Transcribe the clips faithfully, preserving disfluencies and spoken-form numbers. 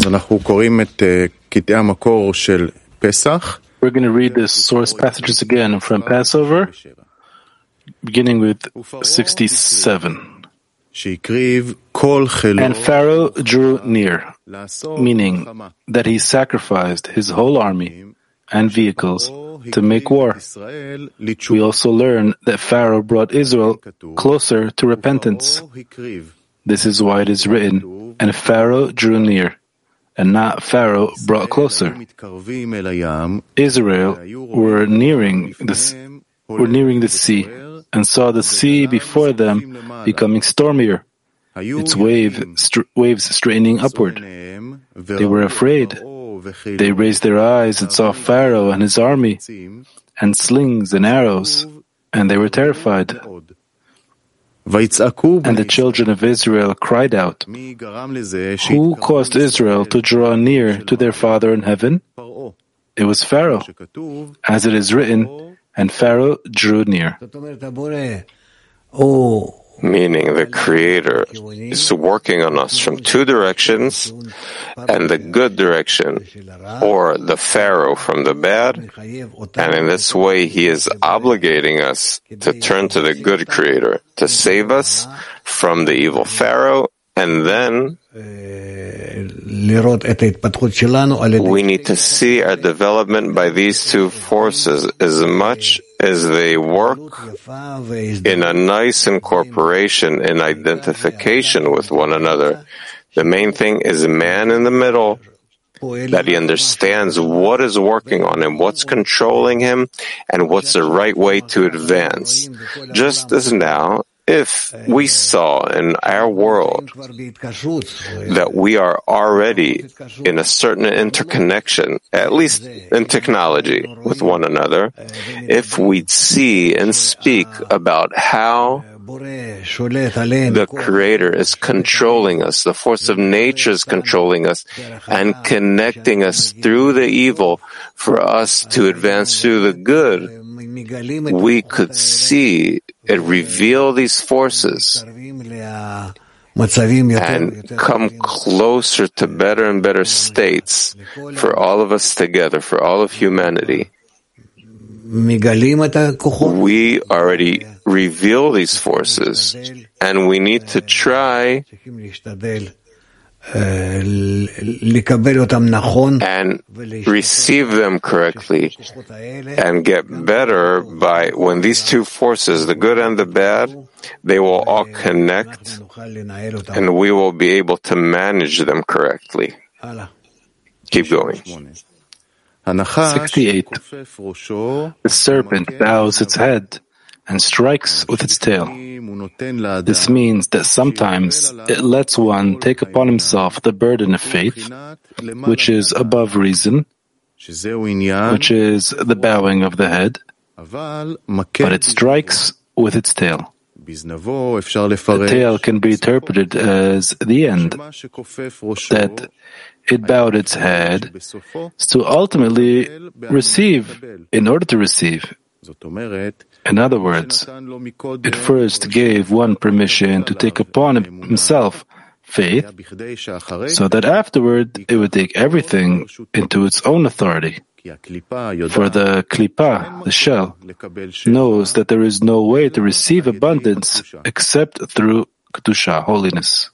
אנחנו קוראים את קטעי המקור של פסח. We're going to read the source passages again from Passover, beginning with sixty-seven. And Pharaoh drew near, meaning that he sacrificed his whole army and vehicles to make war. We also learn that Pharaoh brought Israel closer to repentance. This is why it is written, and Pharaoh drew near, and not Pharaoh brought closer. Israel were nearing the, were nearing the sea, and saw the sea before them becoming stormier, its wave, st- waves straightening upward. They were afraid. They raised their eyes and saw Pharaoh and his army, and slings and arrows, and they were terrified. And the children of Israel cried out, "Who caused Israel to draw near to their Father in heaven?" It was Pharaoh, as it is written, and Pharaoh drew near. Meaning the Creator is working on us from two directions, and the good direction, or the Pharaoh from the bad, and in this way He is obligating us to turn to the good Creator, to save us from the evil Pharaoh, and then we need to see our development by these two forces as much as they work in a nice incorporation and identification with one another. The main thing is man in the middle, that he understands what is working on him, what's controlling him, and what's the right way to advance. Just as now, if we saw in our world that we are already in a certain interconnection, at least in technology, with one another, if we'd see and speak about how the Creator is controlling us, the force of nature is controlling us, and connecting us through the evil for us to advance through the good, we could see it reveal these forces and come closer to better and better states for all of us together, for all of humanity. We already reveal these forces, and we need to try and receive them correctly and get better by when these two forces, the good and the bad, they will all connect and we will be able to manage them correctly. Keep going. sixty-eight. The serpent bows its head and strikes with its tail. This means that sometimes it lets one take upon himself the burden of faith, which is above reason, which is the bowing of the head, but it strikes with its tail. The tail can be interpreted as the end, that it bowed its head to ultimately receive, in order to receive. In other words, it first gave one permission to take upon himself faith, so that afterward it would take everything into its own authority. For the klipa, the shell, knows that there is no way to receive abundance except through kedusha, holiness.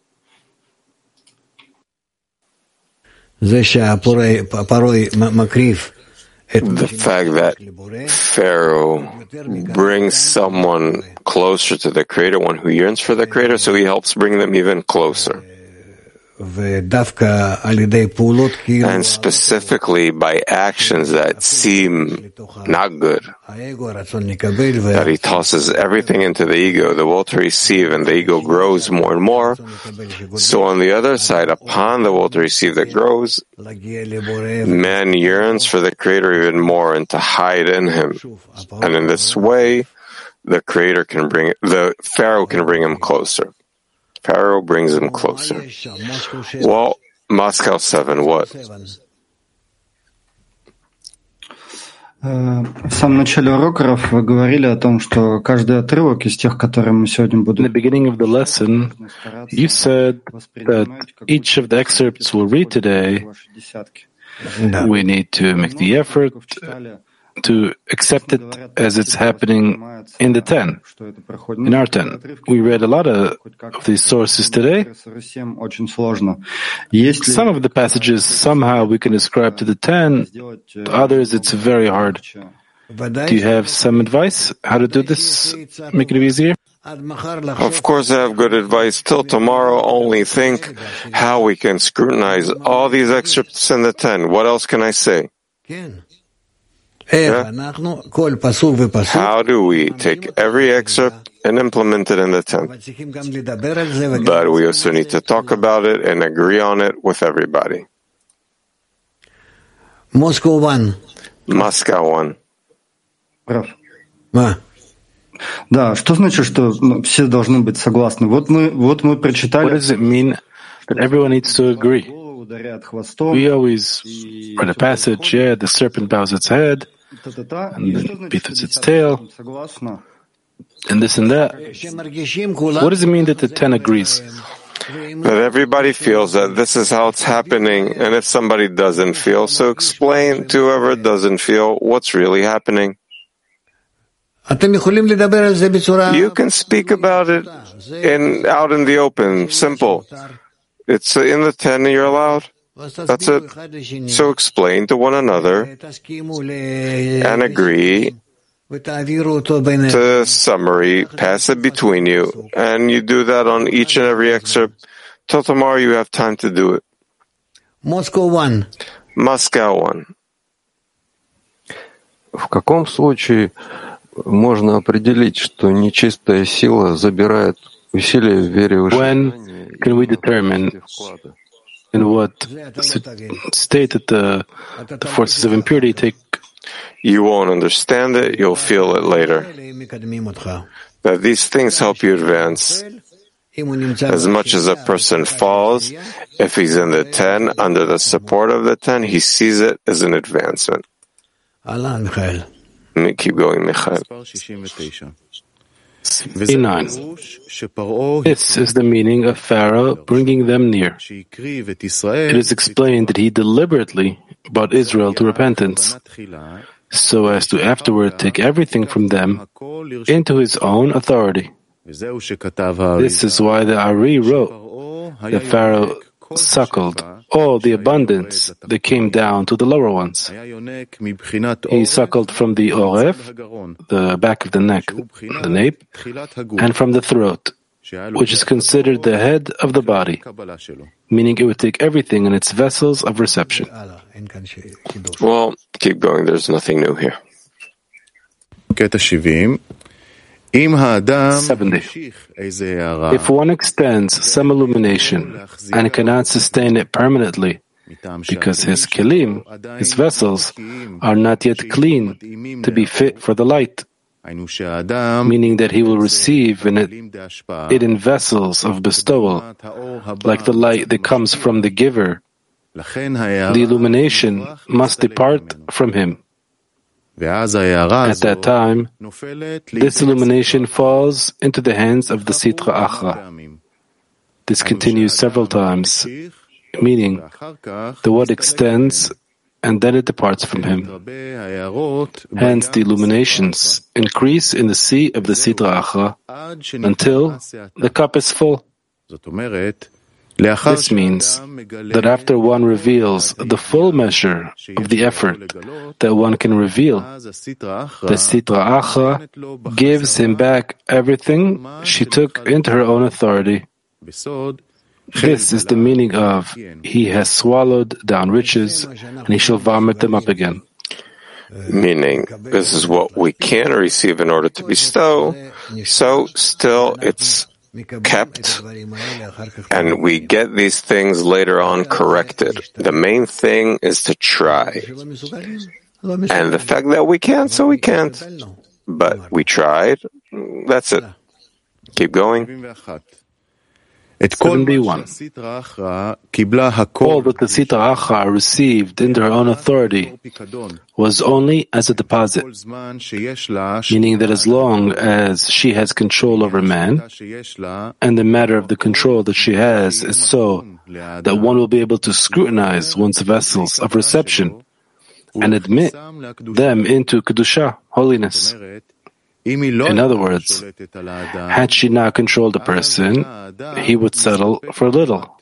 The fact that Pharaoh brings someone closer to the Creator, one who yearns for the Creator, so he helps bring them even closer. And specifically by actions that seem not good, that he tosses everything into the ego, the will to receive, and the ego grows more and more. So on the other side, upon the will to receive that grows, man yearns for the Creator even more and to hide in him. And in this way, the Creator can bring, the Pharaoh can bring him closer. Pharaoh brings him closer. Well, Moscow seven, what? В самом начале урока, Раф, вы говорили о том, что каждый отрывок из тех, которые мы сегодня будем... In the beginning of the lesson, you said that each of the excerpts we'll read today, we need to make the effort to accept it as it's happening in the ten, in our ten. We read a lot of, of these sources today. Some of the passages somehow we can ascribe to the ten, to others it's very hard. Do you have some advice how to do this, make it easier? Of course I have good advice. Till tomorrow, only think how we can scrutinize all these excerpts in the ten. What else can I say? Yeah. How do we take every excerpt and implement it in the ten? But we also need to talk about it and agree on it with everybody. Moscow one. Moscow one. Да, что значит, что все должны быть согласны? Вот мы, вот мы прочитали. What does it mean that everyone needs to agree? We always read a passage, yeah, the serpent bows its head, and then beats its tail, and this and that. What does it mean that the ten agrees? That everybody feels that this is how it's happening, and if somebody doesn't feel, so explain to whoever doesn't feel what's really happening. You can speak about it in out in the open, simple. It's in the ten, you're allowed. That's it. So explain to one another and agree to summary, pass it between you, and you do that on each and every excerpt. Till tomorrow you have time to do it. Moscow one. Moscow one. В каком случае можно определить, что нечистая сила забирает усилия в вере в When can we determine in what state that the, the forces of impurity take? You won't understand it, you'll feel it later. That these things help you advance. As much as a person falls, if he's in the ten, under the support of the ten, he sees it as an advancement. Keep going, Michael. sixty-nine. This is the meaning of Pharaoh bringing them near. It is explained that he deliberately brought Israel to repentance, so as to afterward take everything from them into his own authority. This is why the Ari wrote that Pharaoh suckled all the abundance that came down to the lower ones. He suckled from the oref, the back of the neck, the nape, and from the throat, which is considered the head of the body, meaning it would take everything in its vessels of reception. Well, keep going, there's nothing new here. seventy. If one extends some illumination and cannot sustain it permanently, because his kelim, his vessels, are not yet clean to be fit for the light, meaning that he will receive in it, it in vessels of bestowal, like the light that comes from the giver, the illumination must depart from him. At that time, this illumination falls into the hands of the Sitra Achra. This continues several times, meaning the word extends and then it departs from him. Hence, the illuminations increase in the sea of the Sitra Achra until the cup is full. This means that after one reveals the full measure of the effort that one can reveal, the Sitra Achra gives him back everything she took into her own authority. This is the meaning of he has swallowed down riches and he shall vomit them up again. Meaning, this is what we can receive in order to bestow, so still it's kept, and we get these things later on corrected. The main thing is to try. And the fact that we can't, so we can't. But we tried, that's it. Keep going. seventy-one. All that the Sitra Achra received into her own authority was only as a deposit, meaning that as long as she has control over man, and the matter of the control that she has is so that one will be able to scrutinize one's vessels of reception and admit them into Kedusha, holiness. In other words, had she not controlled a person, he would settle for little.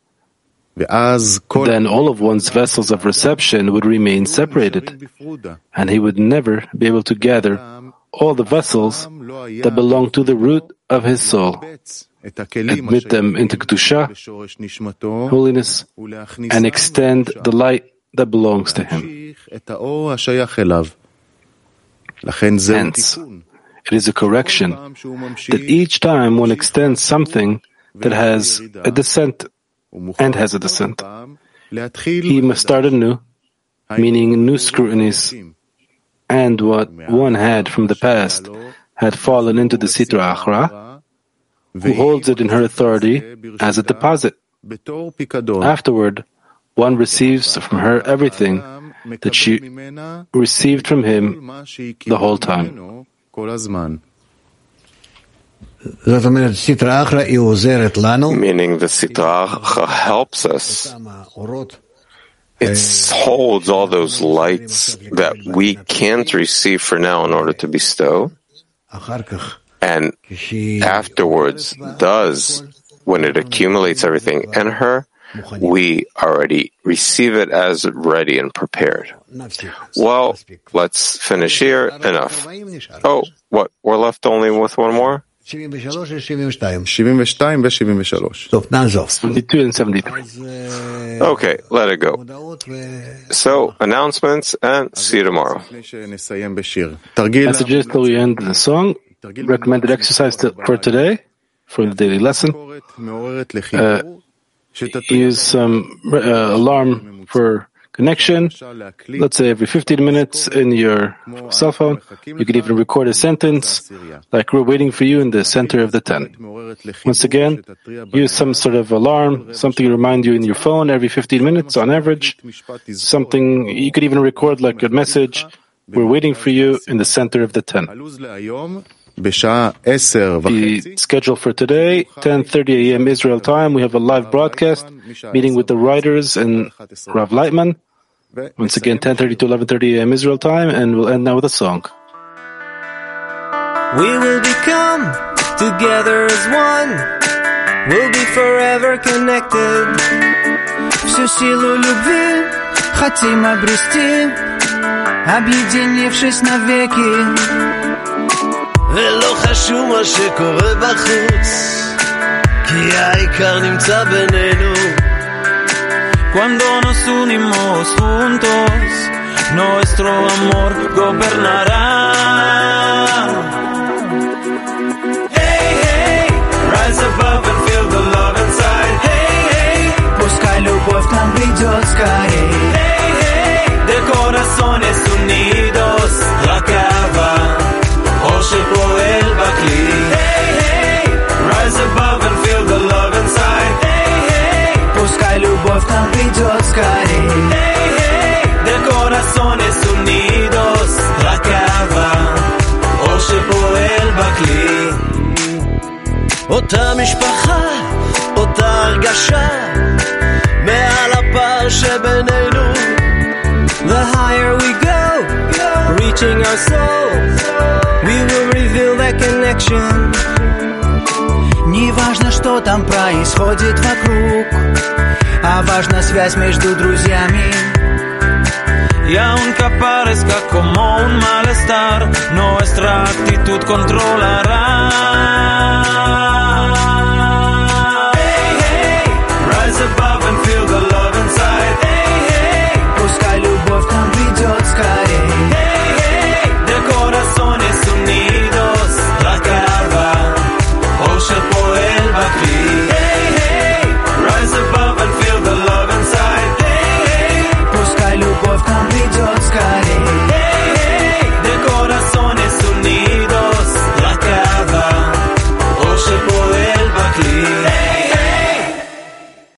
Then all of one's vessels of reception would remain separated, and he would never be able to gather all the vessels that belong to the root of his soul, admit them into Kedusha, holiness, and extend the light that belongs to him. Hence, it is a correction that each time one extends something that has a descent and has a descent, he must start anew, meaning new scrutinies, and what one had from the past had fallen into the Sitra Achra, who holds it in her authority as a deposit. Afterward, one receives from her everything that she received from him the whole time. Meaning the Sitra Achra helps us. It holds all those lights that we can't receive for now in order to bestow, and afterwards does, when it accumulates everything in her, we already receive it as ready and prepared. Well, let's finish here. Enough. Oh, what? We're left only with one more? seventy-two and seventy-three. Okay, let it go. So, announcements, and see you tomorrow. Messages till we end the song. Recommended exercise to, for today, for the daily lesson. Uh, use some uh, alarm for connection, let's say every fifteen minutes in your cell phone. You could even record a sentence, like we're waiting for you in the center of the ten. Once again, use some sort of alarm, something to remind you in your phone every fifteen minutes on average. Something, you could even record like a message, we're waiting for you in the center of the ten. The schedule for today, ten thirty a.m. Israel time, we have a live broadcast, meeting with the writers and Rav Leitman. Once again, ten thirty to eleven thirty a.m. Israel time, and we'll end now with a song. We will become together as one. We'll be forever connected. Всю силу любви хотим обрести, объединившись навеки. ולא חשוב מה שקורה בחוץ, כי העיקר נמצא בינינו. Cuando nos unimos juntos, nuestro amor gobernará. Hey, hey, rise above and feel the love inside. Hey, hey, пускай любовь к нам придет скорей. Hey, hey, de corazones unidos, la cava. או שפועל בכלי. Hey, hey, rise above and feel the love inside. Hey, hey, пускай любовь к нам придет скорей. Hey, hey, de corazones unidos, רק אהבה, או שפועל בכלי. אותה משפחה, אותה הרגשה, מעל הפער שבינינו. The higher we go, reaching our soul, we will reveal that connection. Не важно, что там происходит вокруг, а важна связь между друзьями. Y aunque parezca como un malestar, nuestra actitud controlará.